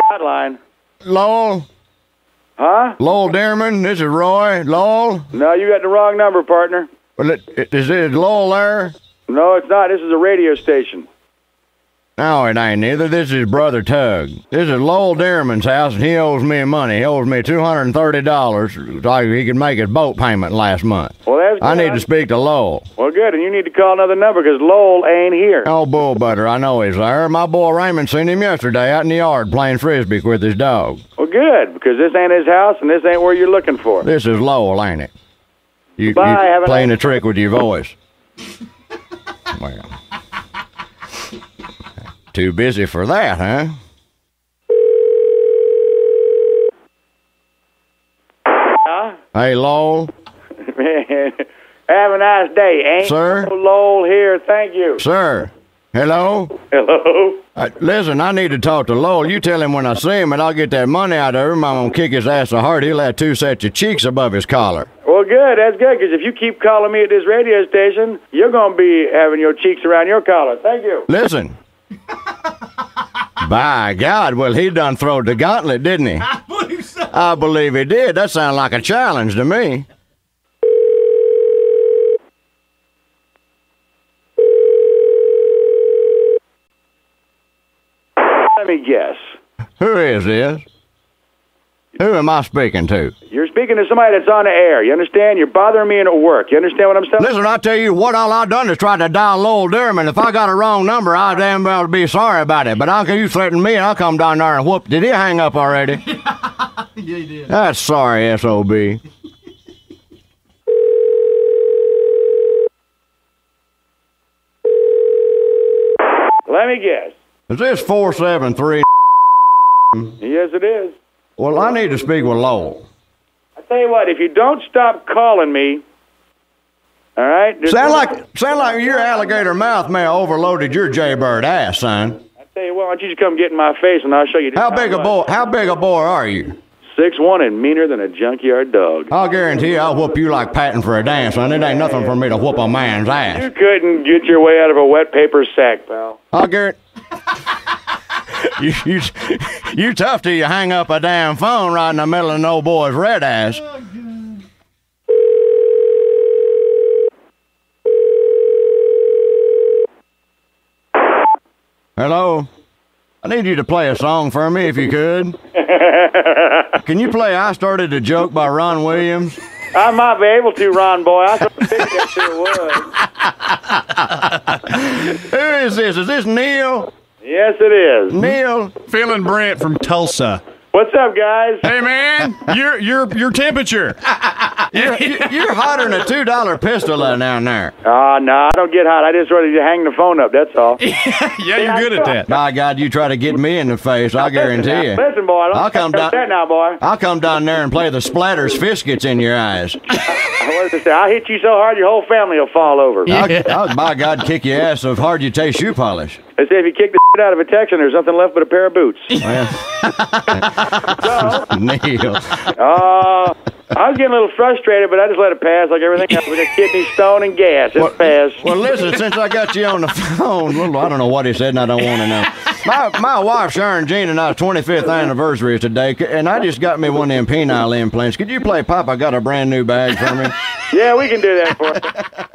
hotline. Lowell? Huh? Lowell Dearman, this is Roy. Lowell? No, you got the wrong number, partner. Well, is Lowell there? No, it's not. This is a radio station. No, it ain't neither. This is Brother Tug. This is Lowell Dearman's house, and he owes me money. He owes me $230 so he could make his boat payment last month. Well, that's good. I need to speak to Lowell. Well, good, and you need to call another number because Lowell ain't here. Oh, bull butter, I know he's there. My boy Raymond seen him yesterday out in the yard playing frisbee with his dog. Well, good, because this ain't his house, and this ain't where you're looking for. This is Lowell, ain't it? You Bye, playing a trick with your voice. Well, too busy for that, huh? Hey, Lowell. Man, have a nice day. Ain't Sir? no Lowell here. Thank you. Sir. Hello? Hello? Listen, I need to talk to Lowell. You tell him when I see him and I'll get that money out of him. I'm going to kick his ass so hard he'll have 2 sets of cheeks above his collar. Well, good. That's good, because if you keep calling me at this radio station, you're going to be having your cheeks around your collar. Thank you. Listen. By God, well, he done throwed the gauntlet, didn't he? I believe so. I believe he did. That sounds like a challenge to me. Let me guess. Who is this? Who am I speaking to? You're speaking to somebody that's on the air. You understand? You're bothering me at work. You understand what I'm saying? Listen, I tell you what, all I done is try to dial Lowell Dearman. If I got a wrong number, I damn well be sorry about it. But how can you threaten me and I'll come down there and whoop? Did he hang up already? Yeah, he did. That's sorry, S.O.B. Let me guess. Is this 473? Yes, it is. Well, I need to speak with Lowell. I tell you what, if you don't stop calling me, all right? Sound like your alligator mouth may have overloaded your jaybird ass, son. I tell you what, why don't you just come get in my face and I'll show you. How big a boy are you? 6'1" and meaner than a junkyard dog. I'll guarantee you I'll whoop you like patting for a dance, son. It ain't nothing for me to whoop a man's You ass. couldn't get your way out of a wet paper sack, pal. I'll guarantee... You tough till you hang up a damn phone right in the middle of an old boy's red ass. Hello? I need you to play a song for me if you could. Can you play I Started a Joke by Ron Williams? I might be able to, Ron boy. I sort of figured it would. Who is this? Is this Neil? Yes, it is. Neil? Phil and Brent from Tulsa. What's up, guys? Hey man, your temperature. You're hotter than a $2 pistol down there. No, I don't get hot. I just ready to hang the phone up, that's all. Yeah, you're good at that. By God, you try to get me in the face, I guarantee you. Listen, boy, I'll come down that now, boy. I'll come down there and play the splatters fish gets in your eyes. What does it say? I'll hit you so hard your whole family will fall over. I'll by God, kick your ass so hard you taste shoe polish. They say if you kick the out of a Texan, there's nothing left but a pair of boots. Well, Neil. I was getting a little frustrated, but I just let it pass like everything else. We got kidney stone and gas. It passed. Well, listen, since I got you on the phone, I don't know what he said, and I don't want to know. My wife, Sharon Jean, and I's 25th anniversary is today, and I just got me one of them penile implants. Could you play Papa Got a Brand New Bag for me? Yeah, we can do that for you.